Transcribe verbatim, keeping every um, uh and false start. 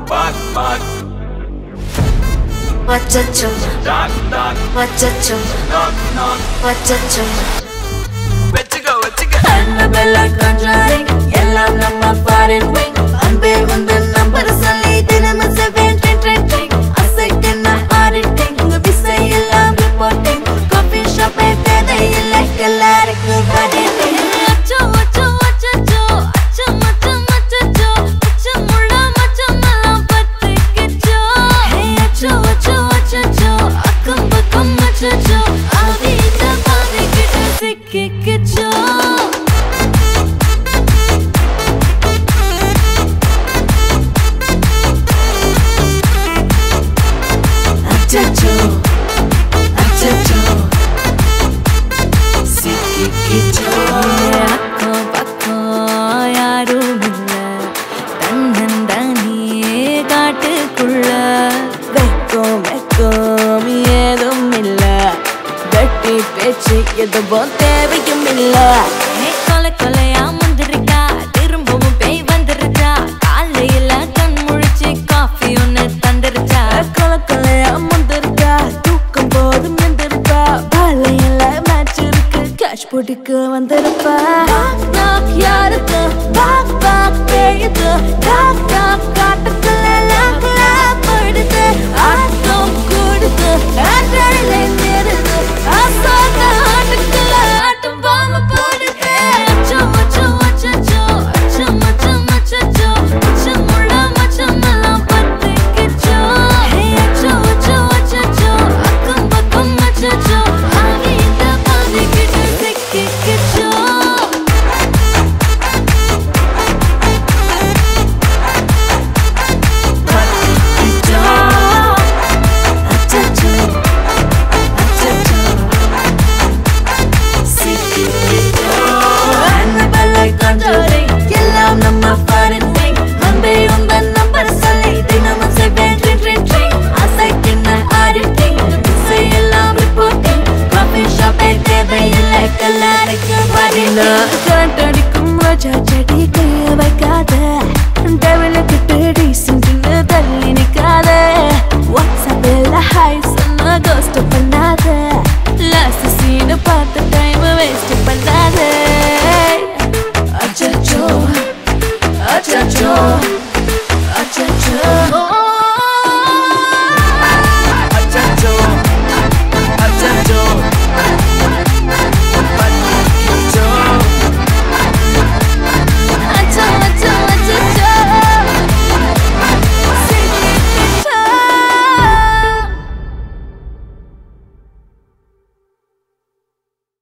Bad, bad. Wachacho, Dot, dot. wachacho, Knock, knock. wachacho. Vechika, vechika. Annabella conjuring, எல்லாம் நம்ம foreign wing. அன்பே உந்தன் number சொல்லி தினமும் செவன் ட்ரிங் ட்ரிங் ட்ரிங். அசைக்கின ஆடிட்டிங், உங்க விசை எல்லாம் ரிப்போர்ட்டிங். காஃபி ஷாப்பே தேவையில்லை, எல்லாருக்கும் வடிட்டிங். அச்சோ அச்சோ அச்சச்சோ, அச்சம் அச்சம் அச்சச்சோ, அச்சமுள்ள மச்சமெல்லாம் பத்திக்கிச்சோ. ஹே அச்சோ அச்சோ அச்சச்சோ, அக்கம் பக்கம் அச்சச்சோ, ஆவியில பாதிக்கிட்டு சிக்கிக்கிச்சோ. Achacho, achacho, சிக்கிக்கிச்சோ. அக்கம் பக்கம் யாரும் இல்ல, தன்னந்தனியே காட்டுக்குள்ள. வெக்கம் வெக்கம் ஏதும் இல்ல, வெட்டி பேச்சு எதுவும் தேவையும் இல்ல. கொலை கொலையா முந்திருக்கா, திரும்பவும் பேய் வந்துருச்சா, காலையில கண் முழிச்சு காஃபி ஒன்னு தந்துருச்சா. கொலை கொலையா முந்திருக்கா, தூக்கம் போதும் எந்திருப்பா, பாலையில மேட்ச் இருக்கு, கேஷ் போட்டுக்கு வந்திருப்பா. யாருக்கு பாக் பாக் பேயுது, டாக் டாக் காட்டுக்குள்ள லாக் லாக் படுது, ஆட்டம் கூடுது, ஆட்டடிலே நிறுது, ஆசாக ஆட்டுக்குள்ள ஆட்டம் பாம்பு போடுது. அச்சம் அச்சம் அச்சச்சோ, அச்சம் அச்சம் அச்சச்சோ, அச்சமுள்ள மச்சமெல்லாம் பத்திக்கிச்சோ. ஹே அச்சம் அச்சம் அச்சச்சோ, அக்கம் பக்கம் அச்சச்சோ, ஆவியில பாதிக்கிட்டு சிக்கிக்கிச்சோ. பத்திக்கிச்சோ. அச்சச்சோ, அச்சச்சோ, சிக்கிக்கிச்சோ. Annabella conjuring, எல்லாம் நம்ம foreign wing. அன்பே உந்தன் நம்பர் சொல்லி தினமும் செவன் ட்ரிங் ட்ரிங் ட்ரிங். அசைக்கின ஆடிட்டிங், விசை எல்லாம் ரிப்போர்ட்டிங். காஃபி ஷாப்பே தேவையில்லை, எல்லாருக்கும் வடிட்டிங். கரண்ட் அடிக்கும் ராஜா